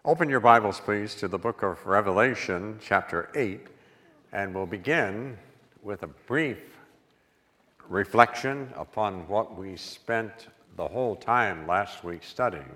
Open your Bibles, please, to the book of Revelation, chapter 8, and we'll begin with a brief reflection upon what we spent the whole time last week studying.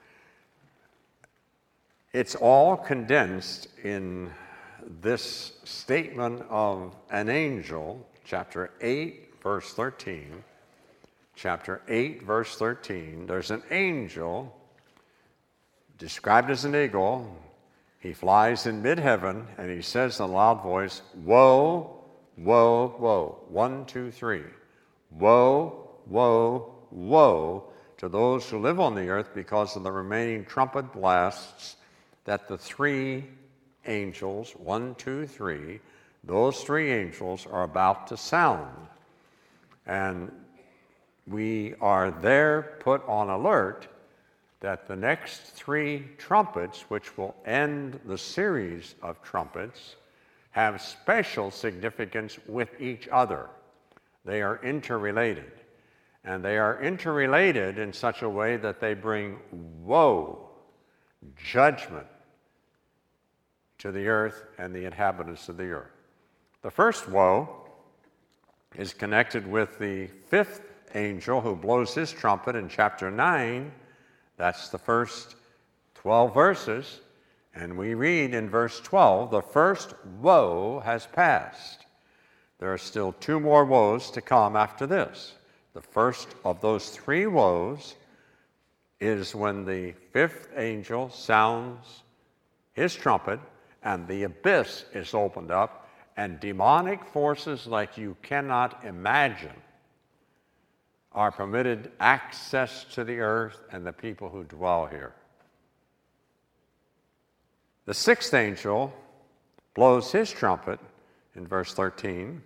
It's all condensed in this statement of an angel, chapter 8, verse 13. Chapter 8, verse 13, there's an angel described as an eagle. He flies in mid-heaven, and he says in a loud voice, "Woe, woe, woe." 1, 2, 3. Woe, woe, woe to those who live on the earth because of the remaining trumpet blasts that the three angels, 1, 2, 3, those three angels are about to sound. And we are there put on alert that the next three trumpets, which will end the series of trumpets, have special significance with each other. They are interrelated. And they are interrelated in such a way that they bring woe, judgment to the earth and the inhabitants of the earth. The first woe is connected with the fifth angel who blows his trumpet in chapter 9. That's the first 12 verses. And we read in verse 12, the first woe has passed. There are still two more woes to come after this. The first of those three woes is when the fifth angel sounds his trumpet and the abyss is opened up and demonic forces like you cannot imagine are permitted access to the earth and the people who dwell here. The sixth angel blows his trumpet in verse 13,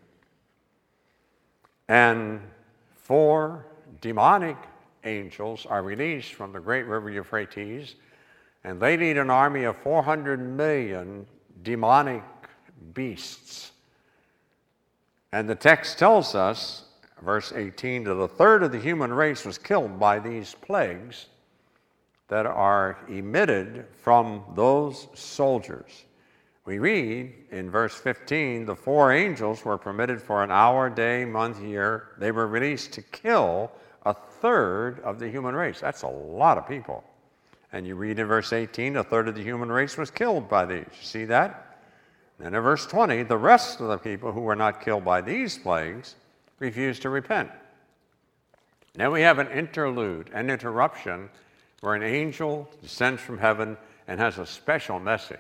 and 4 demonic angels are released from the great river Euphrates, and they lead an army of 400 million demonic beasts. And the text tells us, verse 18, that a third of the human race was killed by these plagues that are emitted from those soldiers. We read in verse 15, the 4 angels were permitted for an hour, day, month, year. They were released to kill a third of the human race. That's a lot of people. And you read in verse 18, a third of the human race was killed by these. You see that? And in verse 20, the rest of the people who were not killed by these plagues refused to repent. Now we have an interlude, an interruption, where an angel descends from heaven and has a special message.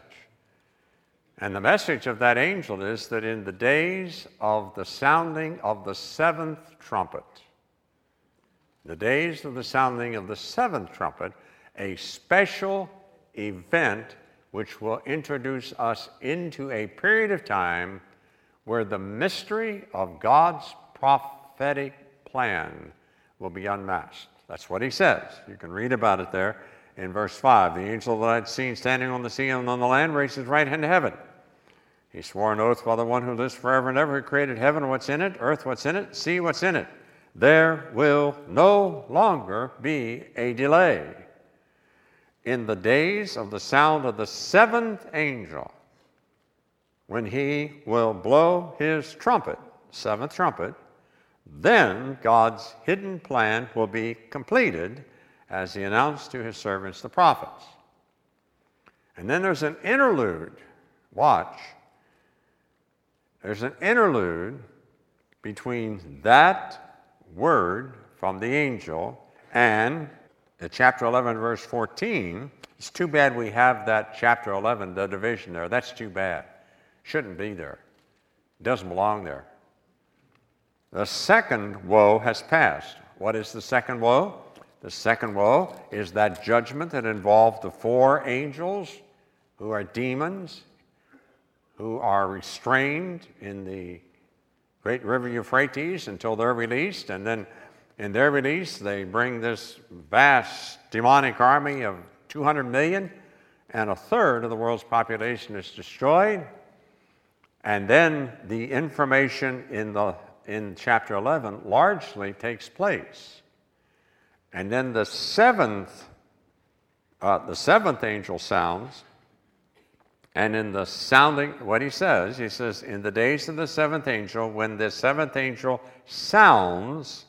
And the message of that angel is that in the days of the sounding of the 7th trumpet, the days of the sounding of the 7th trumpet, a special event which will introduce us into a period of time where the mystery of God's prophetic plan will be unmasked. That's what he says. You can read about it there in verse 5. The angel that I had seen standing on the sea and on the land raised his right hand to heaven. He swore an oath by the one who lives forever and ever, who created heaven, what's in it, earth, what's in it, sea, what's in it. There will no longer be a delay. In the days of the sound of the 7th angel, when he will blow his trumpet, 7th trumpet, then God's hidden plan will be completed as he announced to his servants, the prophets. And then there's an interlude. Watch. There's an interlude between that word from the angel and chapter 11, verse 14. It's too bad we have that chapter 11, the division there. That's too bad. Shouldn't be there. It doesn't belong there. The second woe has passed. What is the second woe? The second woe is that judgment that involved the 4 angels who are demons, who are restrained in the great river Euphrates until they're released. And then in their release, they bring this vast demonic army of 200 million, and a third of the world's population is destroyed. And then the information in chapter 11 largely takes place. And then the 7th the seventh angel sounds, and in the sounding, what he says, in the days of the seventh angel, when the seventh angel sounds,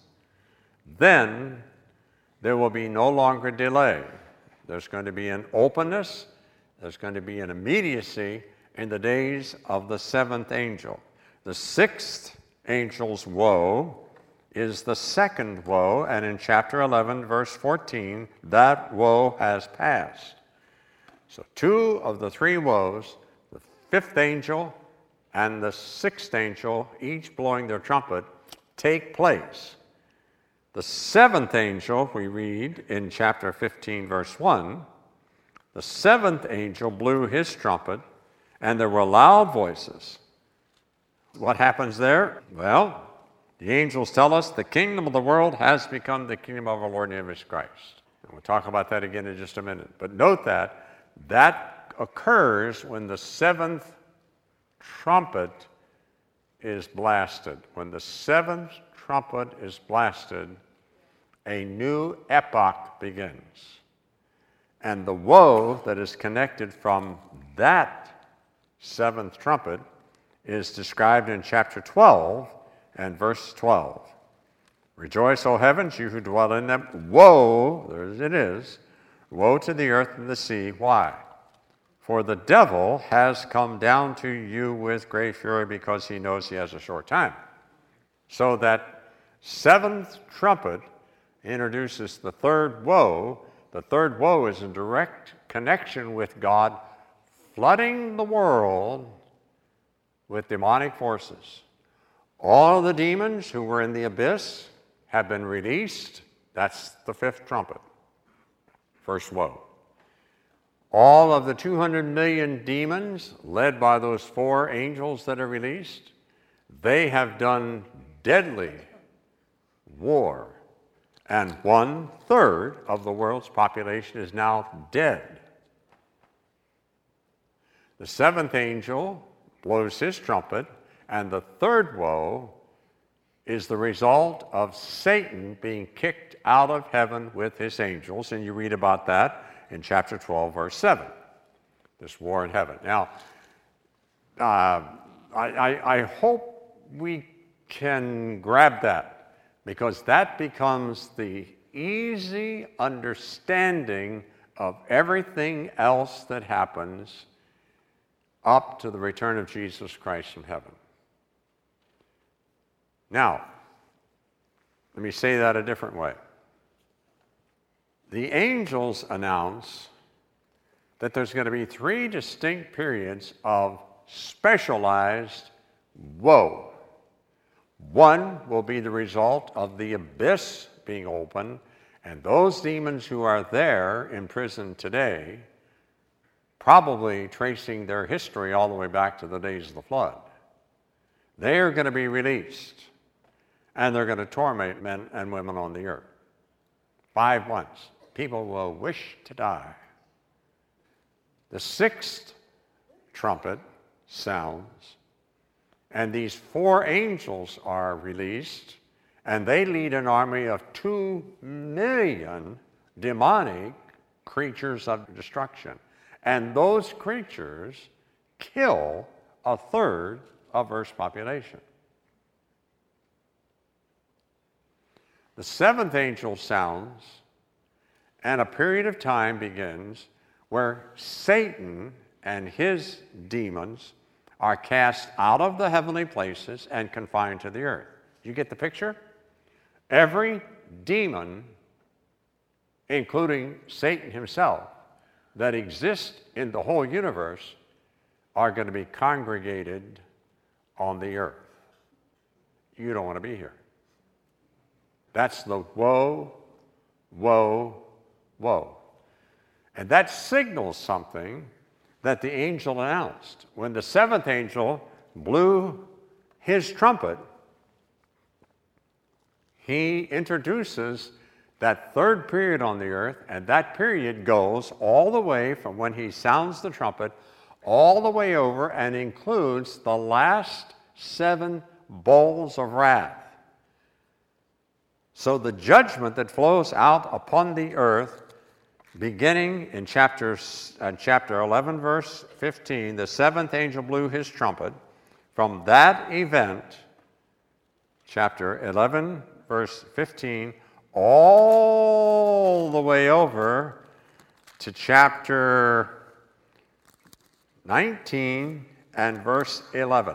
then there will be no longer delay. There's going to be an openness, there's going to be an immediacy in the days of the seventh angel. The sixth angel's woe is the second woe, and in chapter 11, verse 14, that woe has passed. So two of the three woes, the fifth angel and the sixth angel, each blowing their trumpet, take place. The seventh angel, we read in chapter 15, verse 1, the seventh angel blew his trumpet, and there were loud voices. What happens there? Well, the angels tell us the kingdom of the world has become the kingdom of our Lord and Jesus Christ. And we'll talk about that again in just a minute. But note that occurs when the seventh trumpet is blasted. When the seventh trumpet is blasted, a new epoch begins. And the woe that is connected from that seventh trumpet is described in chapter 12 and verse 12. Rejoice, O heavens, you who dwell in them. Woe, there it is, woe to the earth and the sea. Why? For the devil has come down to you with great fury because he knows he has a short time. So that seventh trumpet introduces the third woe. The third woe is in direct connection with God flooding the world with demonic forces. All of the demons who were in the abyss have been released. That's the fifth trumpet, first woe. All of the 200 million demons, led by those four angels that are released, they have done deadly war. And 1/3 of the world's population is now dead. The seventh angel blows his trumpet, and the third woe is the result of Satan being kicked out of heaven with his angels, and you read about that in chapter 12, verse 7, this war in heaven. Now, I hope we can grab that, because that becomes the easy understanding of everything else that happens up to the return of Jesus Christ from heaven. Now, let me say that a different way. The angels announce that there's going to be 3 distinct periods of specialized woe. One will be the result of the abyss being open, and those demons who are there in prison today, probably tracing their history all the way back to the days of the flood, they are going to be released, and they're going to torment men and women on the earth. 5 months. People will wish to die. The 6th trumpet sounds, and these 4 angels are released, and they lead an army of 2 million demonic creatures of destruction. And those creatures kill 1/3 of Earth's population. The 7th angel sounds, and a period of time begins where Satan and his demons are cast out of the heavenly places and confined to the earth. You get the picture? Every demon, including Satan himself, that exists in the whole universe are going to be congregated on the earth. You don't want to be here. That's the woe, woe, woe. And that signals something that the angel announced. When the 7th angel blew his trumpet, he introduces that 3rd period on the earth, and that period goes all the way from when he sounds the trumpet all the way over and includes the last 7 bowls of wrath. So the judgment that flows out upon the earth beginning in chapter 11, verse 15, the seventh angel blew his trumpet. From that event, chapter 11, verse 15, all the way over to chapter 19 and verse 11.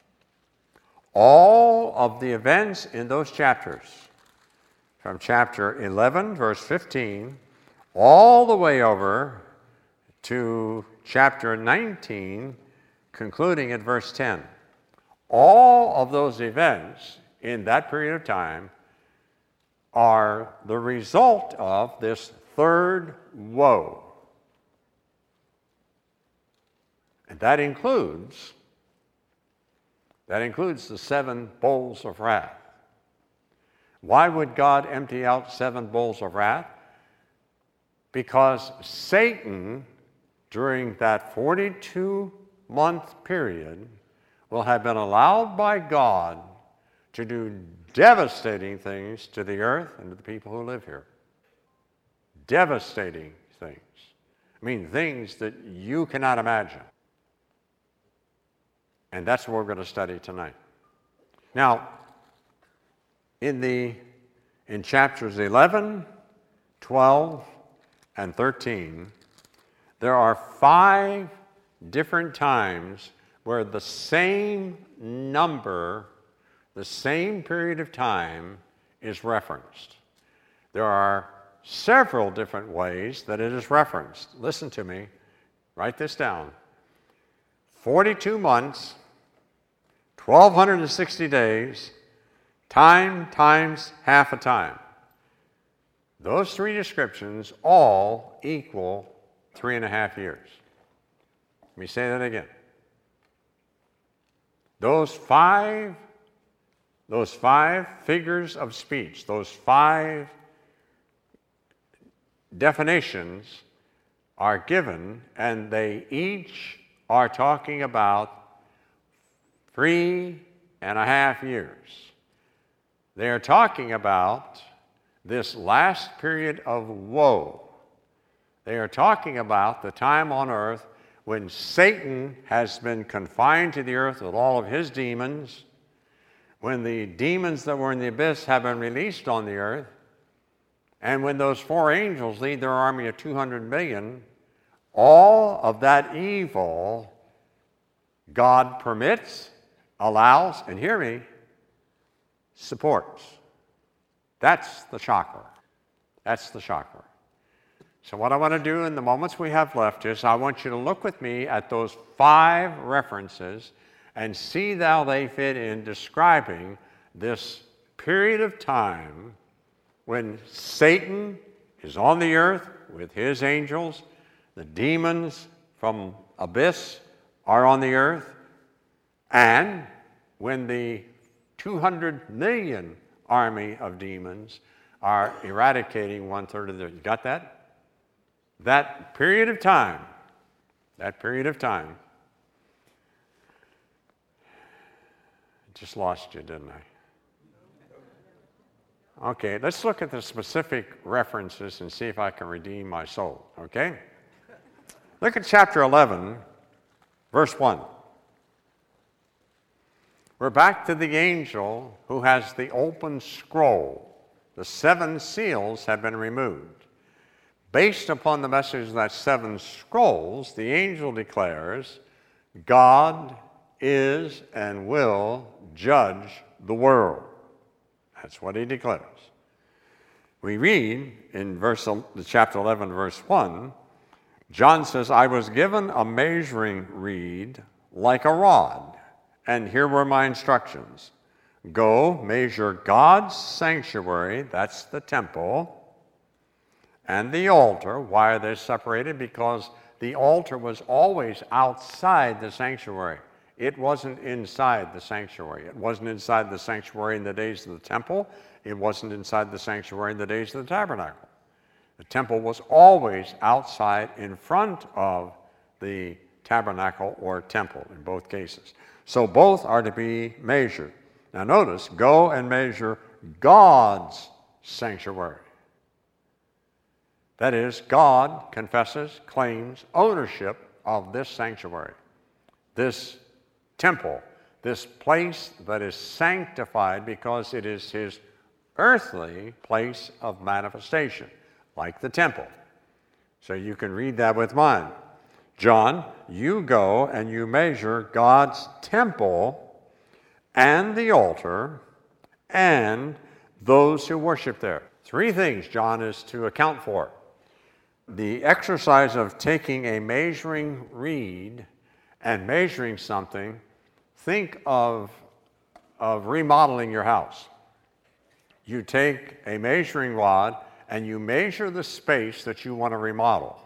All of the events in those chapters, from chapter 11, verse 15, all the way over to chapter 19, concluding at verse 10. All of those events in that period of time are the result of this third woe. And that includes the 7 bowls of wrath. Why would God empty out 7 bowls of wrath? Because Satan, during that 42-month period, will have been allowed by God to do devastating things to the earth and to the people who live here. Devastating things. I mean, things that you cannot imagine. And that's what we're going to study tonight. Now, in chapters 11, 12, and 13, there are 5 different times where the same number, the same period of time is referenced. There are several different ways that it is referenced. Listen to me. Write this down. 42 months, 1,260 days, time times half a time. Those 3 descriptions all equal 3.5 years. Let me say that again. Those five figures of speech, those 5 definitions are given, and they each are talking about 3.5 years. They are talking about this last period of woe. They are talking about the time on earth when Satan has been confined to the earth with all of his demons, when the demons that were in the abyss have been released on the earth, and when those 4 angels lead their army of 200 million, all of that evil God permits, allows, and hear me, supports. That's the shocker. That's the shocker. So what I want to do in the moments we have left is I want you to look with me at those 5 references and see how they fit in describing this period of time when Satan is on the earth with his angels, the demons from abyss are on the earth, and when the 200 million army of demons are eradicating 1/3 of the earth. You got that? That period of time, I just lost you, didn't I? Okay, let's look at the specific references and see if I can redeem my soul, okay? Look at chapter 11, verse 1. We're back to the angel who has the open scroll. The 7 seals have been removed. Based upon the message of that 7 scrolls, the angel declares, God is and will judge the world. That's what he declares. We read in chapter 11, verse 1, John says, I was given a measuring reed like a rod, and here were my instructions. Go measure God's sanctuary, that's the temple, and the altar. Why are they separated? Because the altar was always outside the sanctuary. It wasn't inside the sanctuary. It wasn't inside the sanctuary in the days of the temple. It wasn't inside the sanctuary in the days of the tabernacle. The temple was always outside in front of the tabernacle or temple in both cases. So both are to be measured. Now notice, go and measure God's sanctuary. That is, God confesses, claims ownership of this sanctuary, this temple, this place that is sanctified because it is his earthly place of manifestation, like the temple. So you can read that with mine. John, you go and you measure God's temple and the altar and those who worship there. Three things John is to account for. The exercise of taking a measuring reed and measuring something, think of remodeling your house. You take a measuring rod and you measure the space that you want to remodel.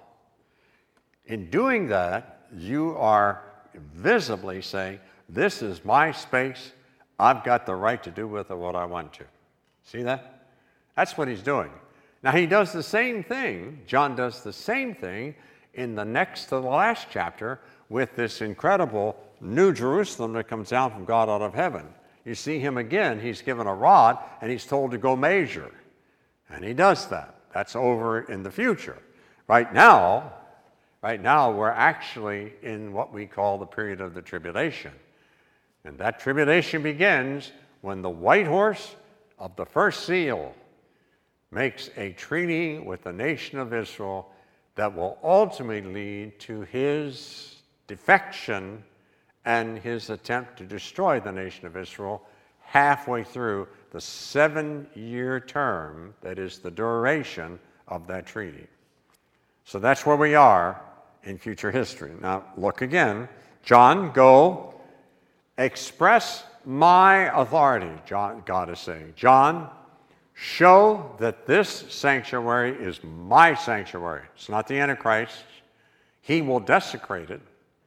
In doing that, you are visibly saying, this is my space, I've got the right to do with it what I want to. See that? That's what he's doing. Now he does the same thing, John does the same thing in the next to the last chapter with this incredible New Jerusalem that comes down from God out of heaven. You see him again, he's given a rod and he's told to go measure. And he does that. That's over in the future. Right now, we're actually in what we call the period of the tribulation. And that tribulation begins when the white horse of the first seal makes a treaty with the nation of Israel that will ultimately lead to his defection and his attempt to destroy the nation of Israel halfway through the 7-year term that is the duration of that treaty. So that's where we are in future history. Now look again. John, go express my authority, God is saying. John, show that this sanctuary is my sanctuary. It's not the Antichrist. He will desecrate it.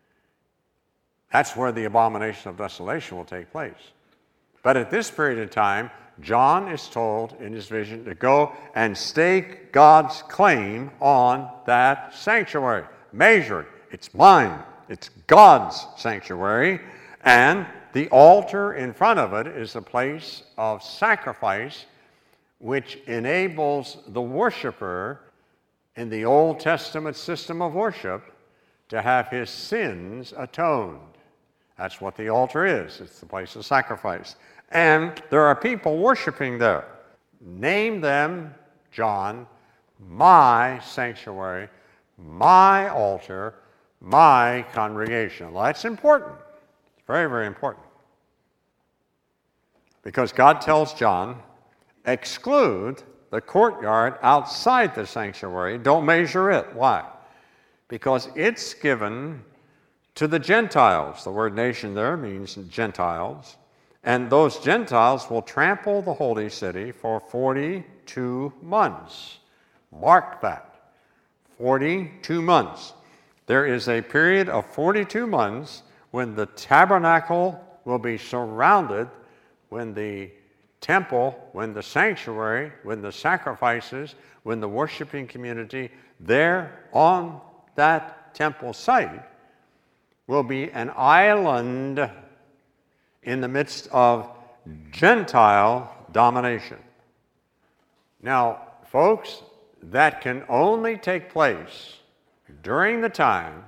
That's where the abomination of desolation will take place. But at this period of time, John is told in his vision to go and stake God's claim on that sanctuary. Measure it. It's mine. It's God's sanctuary. And the altar in front of it is a place of sacrifice which enables the worshiper in the Old Testament system of worship to have his sins atoned. That's what the altar is. It's the place of sacrifice. And there are people worshiping there. Name them, John, my sanctuary, my altar, my congregation. Well, that's important. It's very, very important. Because God tells John, exclude the courtyard outside the sanctuary. Don't measure it. Why? Because it's given to the Gentiles. The word nation there means Gentiles. And those Gentiles will trample the holy city for 42 months. Mark that. 42 months. There is a period of 42 months when the tabernacle will be surrounded, when the temple, when the sanctuary, when the sacrifices, when the worshiping community there on that temple site will be an island in the midst of Gentile domination. Now, folks, that can only take place during the time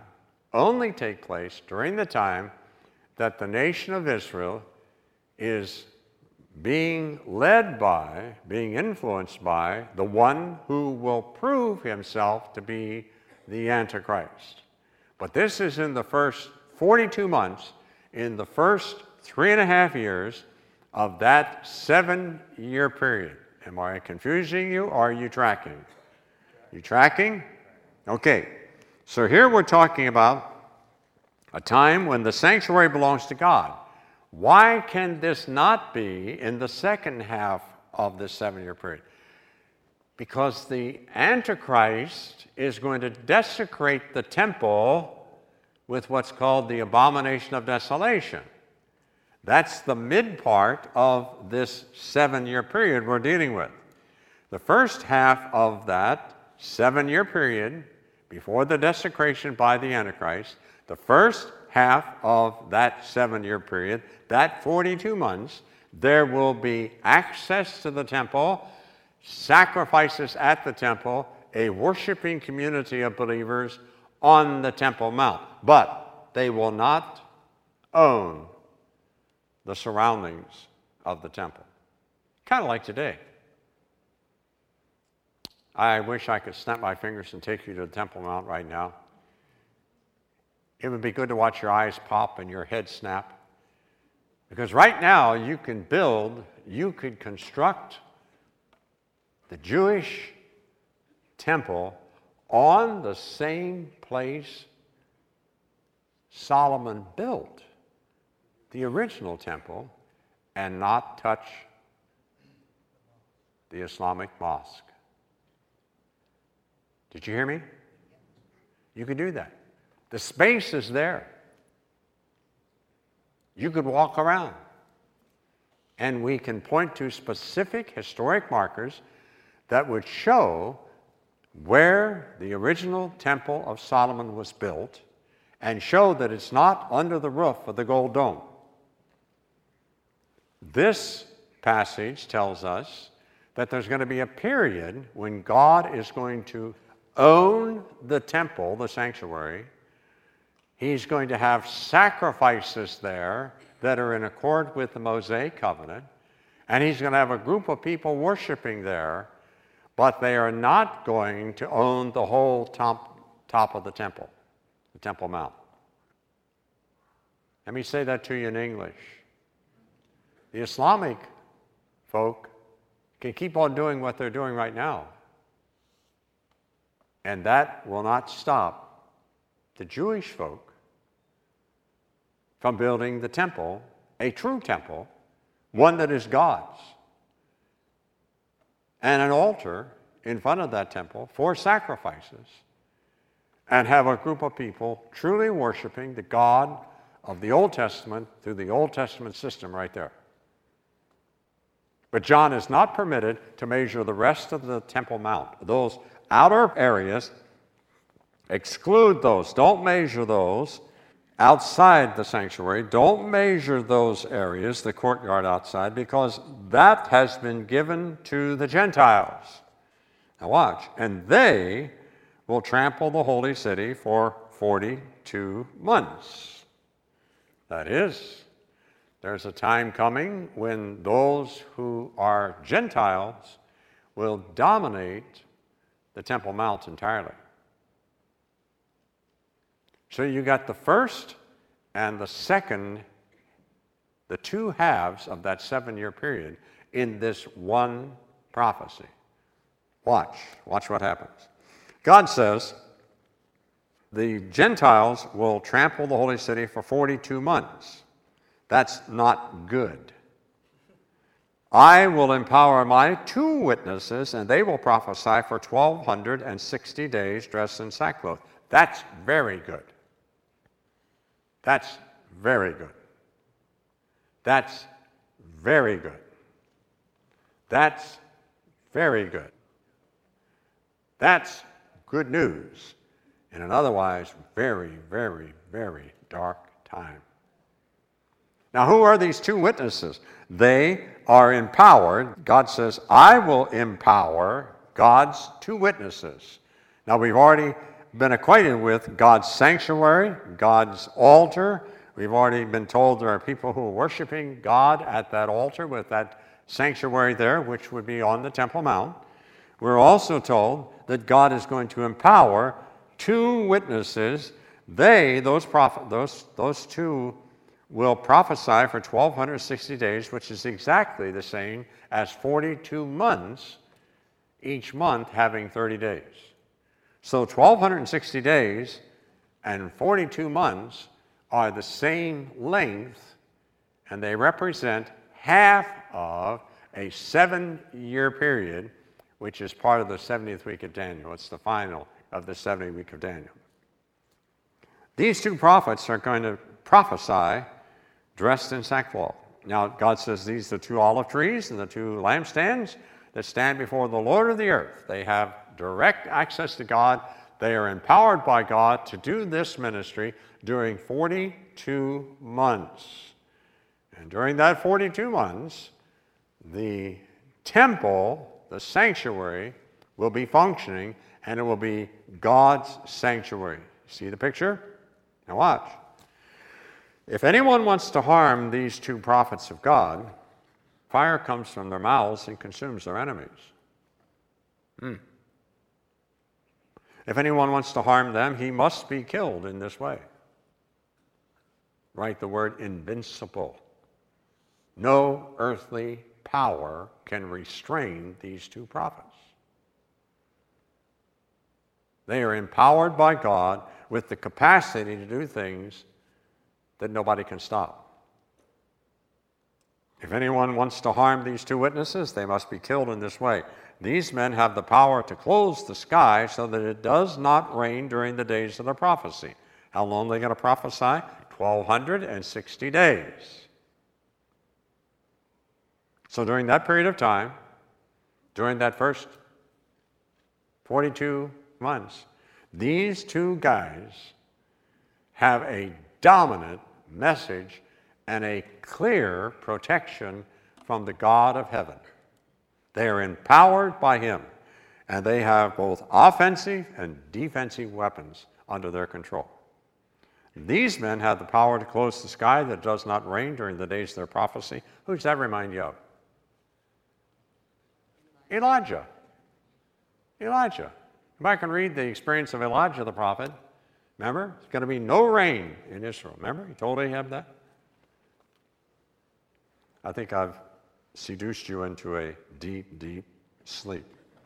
that the nation of Israel is being led by, being influenced by the one who will prove himself to be the Antichrist. But this is in the first 42 months, in the first 3.5 years of that 7-year period. Am I confusing you, or are you tracking? You tracking? Okay. So here we're talking about a time when the sanctuary belongs to God. Why can this not be in the second half of this 7-year period? Because the Antichrist is going to desecrate the temple with what's called the abomination of desolation. That's the mid part of this 7-year period we're dealing with. The first half of that 7-year period, before the desecration by the Antichrist, the first half of that 7-year period, that 42 months, there will be access to the temple, sacrifices at the temple, a worshiping community of believers on the Temple Mount. But they will not own the surroundings of the temple. Kind of like today. I wish I could snap my fingers and take you to the Temple Mount right now. It would be good to watch your eyes pop and your head snap. Because right now you could construct the Jewish temple on the same place Solomon built the original temple and not touch the Islamic mosque. Did you hear me? You could do that. The space is there. You could walk around. And we can point to specific historic markers that would show where the original Temple of Solomon was built and show that it's not under the roof of the Gold Dome. This passage tells us that there's going to be a period when God is going to own the temple, the sanctuary. He's going to have sacrifices there that are in accord with the Mosaic covenant, and he's going to have a group of people worshiping there, but they are not going to own the whole top of the Temple Mount. Let me say that to you in English. The Islamic folk can keep on doing what they're doing right now, and that will not stop the Jewish folk from building the temple, a true temple, one that is God's, and an altar in front of that temple for sacrifices, and have a group of people truly worshiping the God of the Old Testament through the Old Testament system right there. But John is not permitted to measure the rest of the Temple Mount. Those outer areas, exclude those. Don't measure those outside the sanctuary. Don't measure those areas, the courtyard outside, because that has been given to the Gentiles. Now watch. And they will trample the holy city for 42 months. That is, there's a time coming when those who are Gentiles will dominate the Temple Mount entirely. So you got the first and the second, the two halves of that 7-year period in this one prophecy. Watch what happens. God says the Gentiles will trample the holy city for 42 months. That's not good. I will empower my 2 witnesses, and they will prophesy for 1,260 days dressed in sackcloth. That's very good. That's very good. That's very good. That's very good. That's good news in an otherwise very, very, very dark time. Now, who are these 2 witnesses? They are empowered. God says, I will empower God's 2 witnesses. Now, we've already been acquainted with God's sanctuary, God's altar. We've already been told there are people who are worshiping God at that altar with that sanctuary there, which would be on the Temple Mount. We're also told that God is going to empower 2 witnesses. Those 2 will prophesy for 1,260 days, which is exactly the same as 42 months, each month having 30 days. So 1,260 days and 42 months are the same length, and they represent half of a 7-year period, which is part of the 70th week of Daniel. It's the final of the 70th week of Daniel. These 2 prophets are going to prophesy dressed in sackcloth. Now, God says these are the 2 olive trees and the 2 lampstands that stand before the Lord of the earth. They have direct access to God. They are empowered by God to do this ministry during 42 months. And during that 42 months, the temple, the sanctuary, will be functioning and it will be God's sanctuary. See the picture? Now watch. If anyone wants to harm these two prophets of God, fire comes from their mouths and consumes their enemies. If anyone wants to harm them, he must be killed in this way. Write the word invincible. No earthly power can restrain these two prophets. They are empowered by God with the capacity to do things that nobody can stop. If anyone wants to harm these two witnesses, they must be killed in this way. These men have the power to close the sky so that it does not rain during the days of their prophecy. How long are they going to prophesy? 1,260 days. So during that period of time, during that first 42 months, these two guys have a dominant message and a clear protection from the God of heaven. They are empowered by him, and they have both offensive and defensive weapons under their control. These men have the power to close the sky that does not rain during the days of their prophecy. Who does that remind you of? Elijah. Elijah. Go back and read the experience of Elijah the prophet. Remember? There's going to be no rain in Israel. Remember? He told Ahab that. I think I've seduced you into a deep, deep sleep.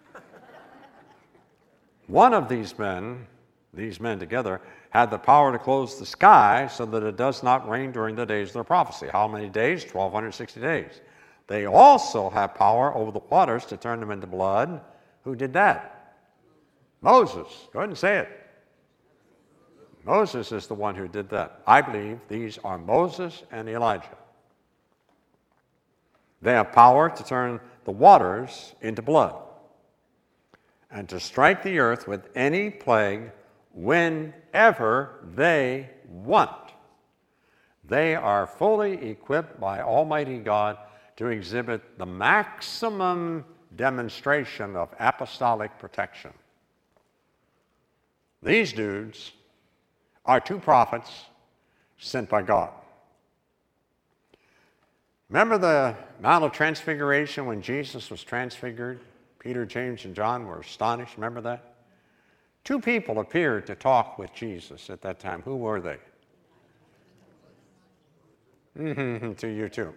One of these men together, had the power to close the sky so that it does not rain during the days of their prophecy. How many days? 1,260 days. They also have power over the waters to turn them into blood. Who did that? Moses. Go ahead and say it. Moses is the one who did that. I believe these are Moses and Elijah. They have power to turn the waters into blood and to strike the earth with any plague whenever they want. They are fully equipped by Almighty God to exhibit the maximum demonstration of apostolic protection. These dudes are two prophets sent by God. Remember the Mount of Transfiguration when Jesus was transfigured? Peter, James, and John were astonished. Remember that? Two people appeared to talk with Jesus at that time. Who were they? To you too.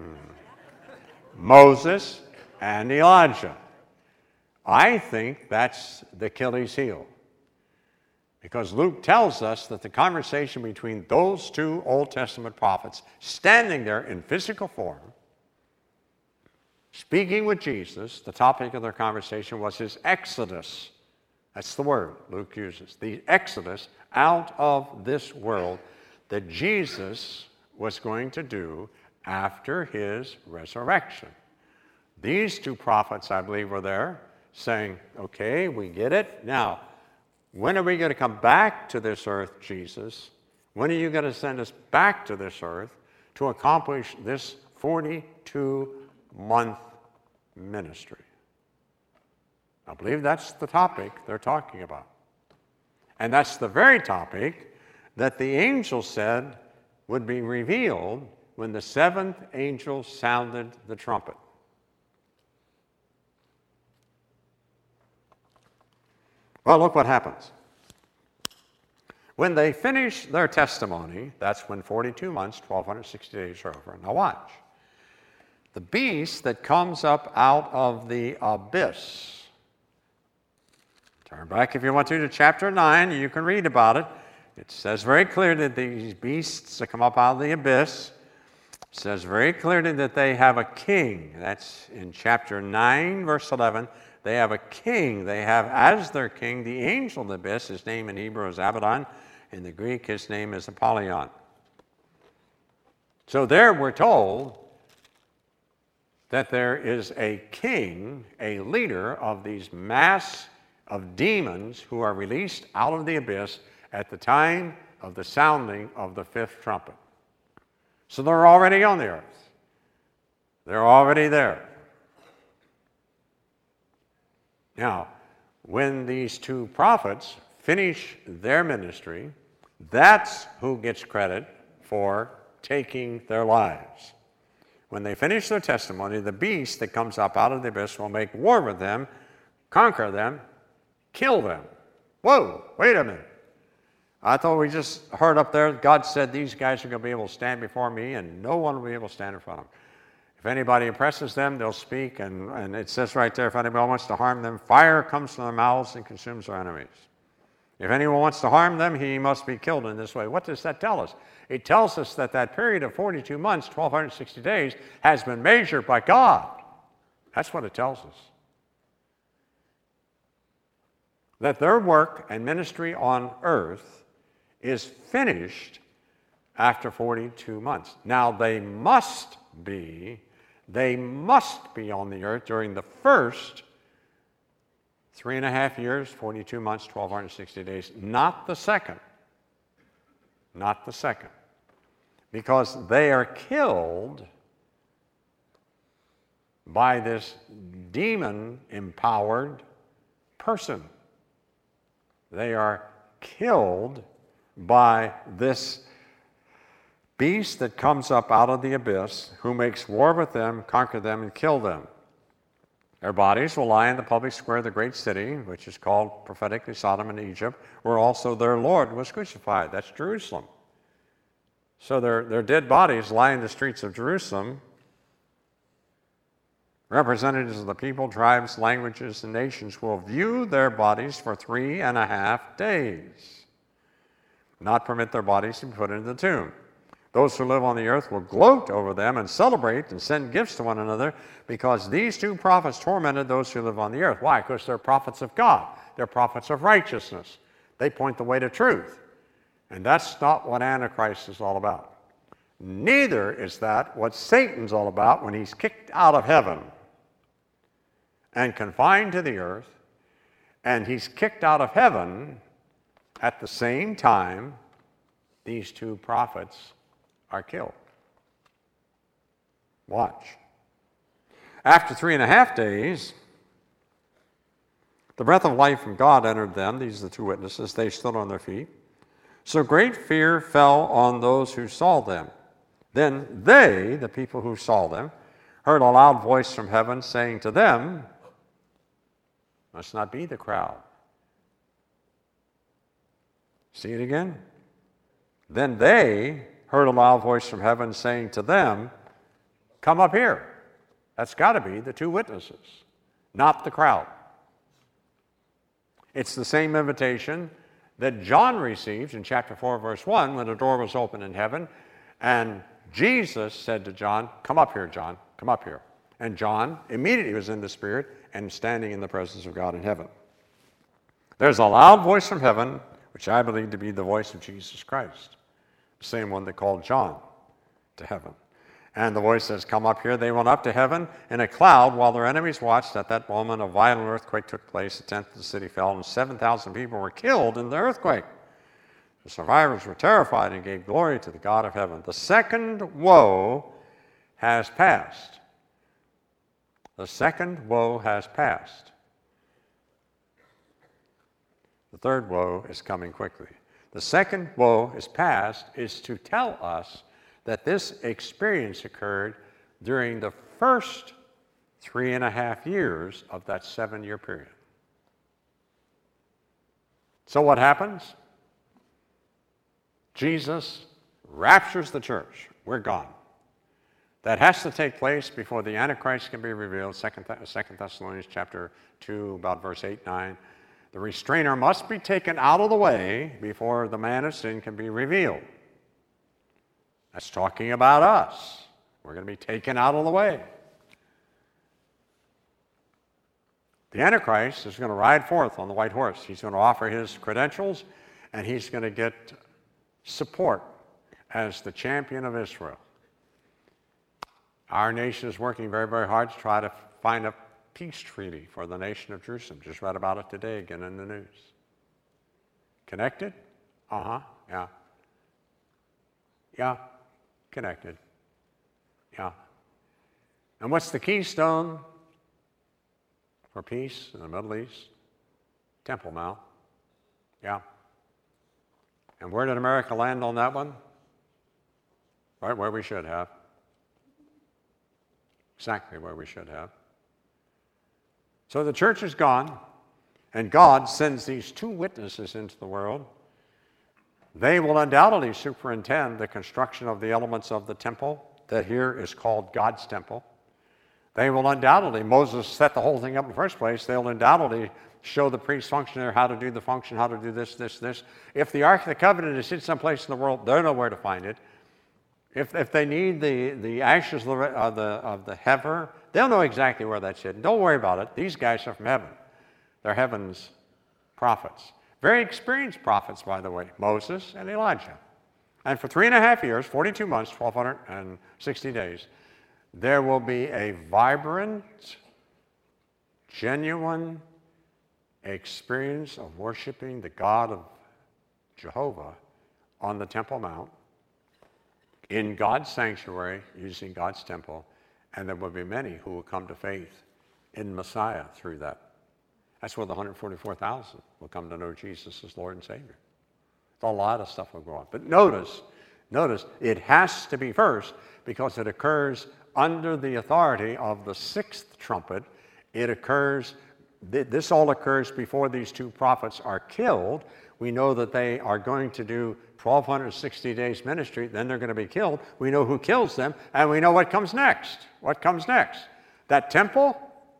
Moses and Elijah. I think that's the Achilles heel. Because Luke tells us that the conversation between those two Old Testament prophets, standing there in physical form, speaking with Jesus, the topic of their conversation was his exodus. That's the word Luke uses. The exodus out of this world that Jesus was going to do after his resurrection. These two prophets, I believe, were there saying, okay, we get it. Now, when are we going to come back to this earth, Jesus? When are you going to send us back to this earth to accomplish this 42-month ministry? I believe that's the topic they're talking about. And that's the very topic that the angel said would be revealed when the seventh angel sounded the trumpet. Well, look what happens. When they finish their testimony, that's when 42 months, 1,260 days are over. Now watch. The beast that comes up out of the abyss. Turn back if you want to chapter 9. You can read about it. It says very clearly that these beasts that come up out of the abyss, it says very clearly that they have a king. That's in chapter 9, verse 11. They have a king. They have as their king the angel of the abyss. His name in Hebrew is Abaddon. In the Greek, his name is Apollyon. So there we're told that there is a king, a leader of these mass of demons who are released out of the abyss at the time of the sounding of the fifth trumpet. So they're already on the earth. They're already there. Now, when these two prophets finish their ministry, that's who gets credit for taking their lives. When they finish their testimony, the beast that comes up out of the abyss will make war with them, conquer them, kill them. Whoa, wait a minute. I thought we just heard up there, God said these guys are going to be able to stand before me and no one will be able to stand in front of them. If anybody oppresses them, they'll speak, and it says right there, if anybody wants to harm them, fire comes from their mouths and consumes their enemies. If anyone wants to harm them, he must be killed in this way. What does that tell us? It tells us that that period of 42 months, 1,260 days, has been measured by God. That's what it tells us. That their work and ministry on earth is finished after 42 months. Now, they must be on the earth during the first 3.5 years, 42 months, 1,260 days, not the second. Not the second. Because they are killed by this demon-empowered person. They are killed by this beast that comes up out of the abyss, who makes war with them, conquer them, and kill them. Their bodies will lie in the public square of the great city, which is called prophetically Sodom and Egypt, where also their Lord was crucified. That's Jerusalem. So their dead bodies lie in the streets of Jerusalem. Representatives of the people, tribes, languages, and nations will view their bodies for 3.5 days, not permit their bodies to be put into the tomb. Those who live on the earth will gloat over them and celebrate and send gifts to one another, because these two prophets tormented those who live on the earth. Why? Because they're prophets of God. They're prophets of righteousness. They point the way to truth. And that's not what Antichrist is all about. Neither is that what Satan's all about when he's kicked out of heaven and confined to the earth, and he's kicked out of heaven at the same time these two prophets are killed. Watch. After 3.5 days, the breath of life from God entered them. These are the two witnesses. They stood on their feet. So great fear fell on those who saw them. Then they, the people who saw them, heard a loud voice from heaven saying to them, must not be the crowd. See it again? Then they heard a loud voice from heaven saying to them, come up here. That's got to be the two witnesses, not the crowd. It's the same invitation that John received in chapter 4, verse 1, when the door was open in heaven, and Jesus said to John, come up here, John, come up here. And John immediately was in the Spirit and standing in the presence of God in heaven. There's a loud voice from heaven, which I believe to be the voice of Jesus Christ, the same one that called John to heaven. And the voice says, come up here. They went up to heaven in a cloud while their enemies watched. At that moment, a violent earthquake took place. A tenth of the city fell, and 7,000 people were killed in the earthquake. The survivors were terrified and gave glory to the God of heaven. The second woe has passed. The second woe has passed. The third woe is coming quickly. The second woe is past is to tell us that this experience occurred during the first 3.5 years of that 7-year period. So what happens? Jesus raptures the church. We're gone. That has to take place before the Antichrist can be revealed. 2 Thessalonians chapter 2, about verse 8, 9. The restrainer must be taken out of the way before the man of sin can be revealed. That's talking about us. We're going to be taken out of the way. The Antichrist is going to ride forth on the white horse. He's going to offer his credentials, and he's going to get support as the champion of Israel. Our nation is working very, very hard to try to find a peace treaty for the nation of Jerusalem. Just read about it today again in the news. Connected? Yeah. Yeah, connected. Yeah. And what's the keystone for peace in the Middle East? Temple Mount. Yeah. And where did America land on that one? Right where we should have. Exactly where we should have. So the church is gone, and God sends these two witnesses into the world. They will undoubtedly superintend the construction of the elements of the temple that here is called God's temple. They will undoubtedly, Moses set the whole thing up in the first place, they'll undoubtedly show the priest functionary how to do the function, how to do this, this, this. If the Ark of the Covenant is hid someplace in the world, they'll know where to find it. If they need the ashes of the heifer, they'll know exactly where that's hidden. Don't worry about it. These guys are from heaven. They're heaven's prophets. Very experienced prophets, by the way, Moses and Elijah. And for 3.5 years, 42 months, 1,260 days, there will be a vibrant, genuine experience of worshiping the God of Jehovah on the Temple Mount, in God's sanctuary, using God's temple, and there will be many who will come to faith in Messiah through that. That's where the 144,000 will come to know Jesus as Lord and Savior. A lot of stuff will go on. But notice, it has to be first because it occurs under the authority of the sixth trumpet. It occurs, this all occurs before these two prophets are killed. We know that they are going to do 1,260 days ministry, then they're going to be killed. We know who kills them, and we know what comes next. What comes next? That temple,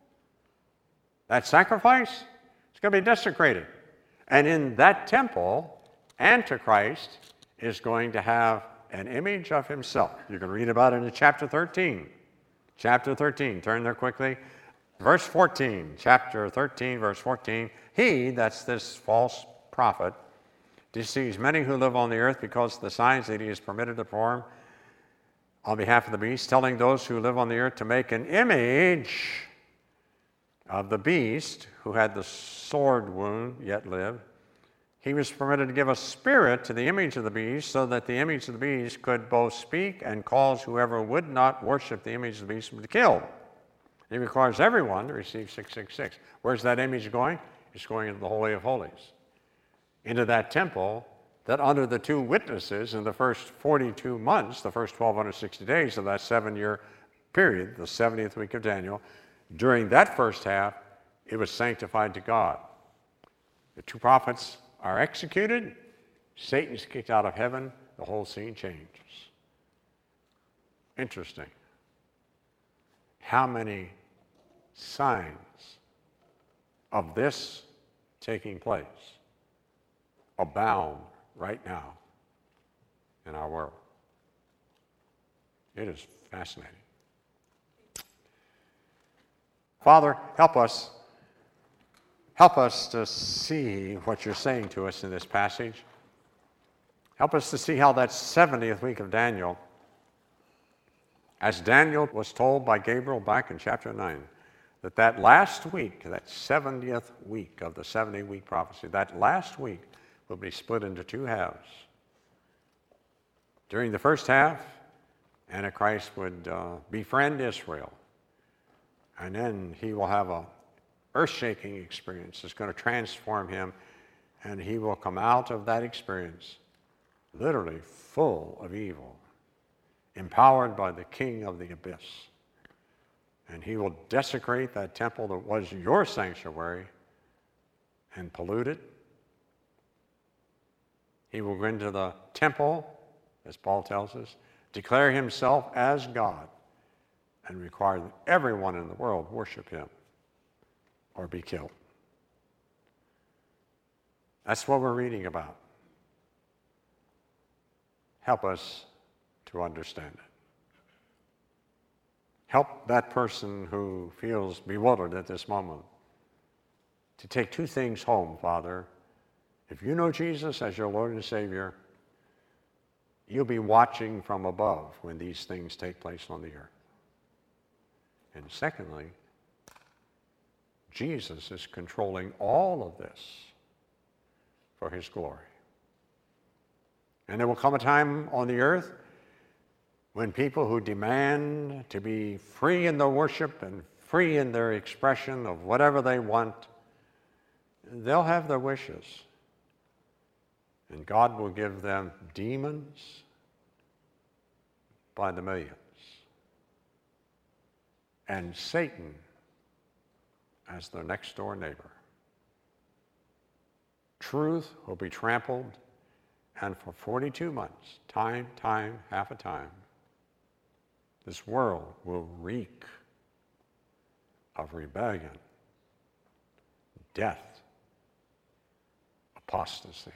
that sacrifice, it's going to be desecrated. And in that temple, Antichrist is going to have an image of himself. You can read about it in chapter 13. Chapter 13, turn there quickly. Verse 14, chapter 13, verse 14. He, that's this false prophet, deceives many who live on the earth because of the signs that he is permitted to perform on behalf of the beast, telling those who live on the earth to make an image of the beast who had the sword wound yet lived. He was permitted to give a spirit to the image of the beast so that the image of the beast could both speak and cause whoever would not worship the image of the beast to be killed. He requires everyone to receive 666. Where's that image going? It's going into the Holy of Holies, into that temple that under the two witnesses in the first 42 months, the first 1,260 days of that 7-year period, the 70th week of Daniel, during that first half, it was sanctified to God. The two prophets are executed, Satan's kicked out of heaven, the whole scene changes. Interesting. How many signs of this taking place abound right now in our world? It is fascinating. Father, help us. Help us to see what you're saying to us in this passage. Help us to see how that 70th week of Daniel, as Daniel was told by Gabriel back in chapter 9, that last week, that 70th week of the 70-week prophecy, that last week will be split into two halves. During the first half, Antichrist would befriend Israel, and then he will have a earth-shaking experience that's going to transform him, and he will come out of that experience literally full of evil, empowered by the king of the abyss. And he will desecrate that temple that was your sanctuary and pollute it. He will go into the temple, as Paul tells us, declare himself as God, and require that everyone in the world worship him or be killed. That's what we're reading about. Help us to understand it. Help that person who feels bewildered at this moment to take two things home, Father. If you know Jesus as your Lord and Savior, you'll be watching from above when these things take place on the earth. And secondly, Jesus is controlling all of this for his glory. And there will come a time on the earth when people who demand to be free in their worship and free in their expression of whatever they want, they'll have their wishes. And God will give them demons by the millions. And Satan as their next door neighbor. Truth will be trampled, and for 42 months, time, half a time, this world will reek of rebellion, death, apostasy.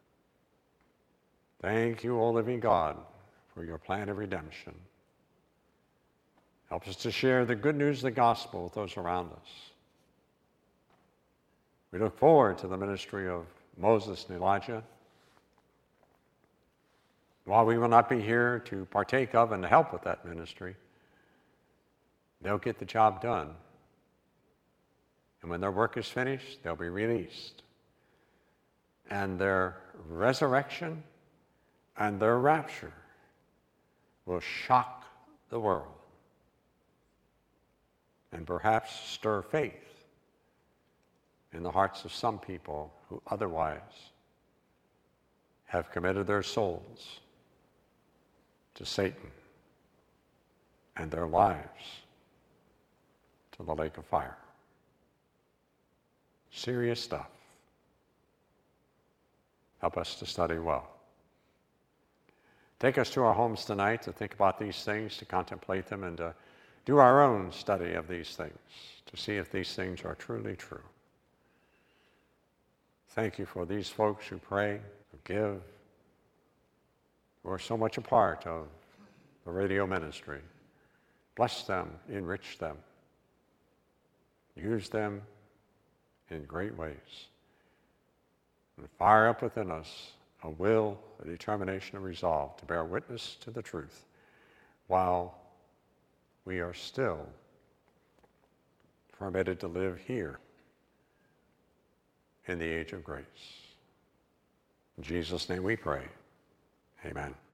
Thank you, O living God, for your plan of redemption. Help us to share the good news of the gospel with those around us. We look forward to the ministry of Moses and Elijah. While we will not be here to partake of and help with that ministry, they'll get the job done. And when their work is finished, they'll be released. And their resurrection and their rapture will shock the world and perhaps stir faith in the hearts of some people who otherwise have committed their souls to Satan and their lives to the lake of fire. Serious stuff. Help us to study well. Take us to our homes tonight to think about these things, to contemplate them, and to do our own study of these things, to see if these things are truly true. Thank you for these folks who pray, who give, who are so much a part of the radio ministry. Bless them, enrich them, use them in great ways, and fire up within us a will, a determination, a resolve to bear witness to the truth while we are still permitted to live here in the age of grace. In Jesus' name we pray. Amen.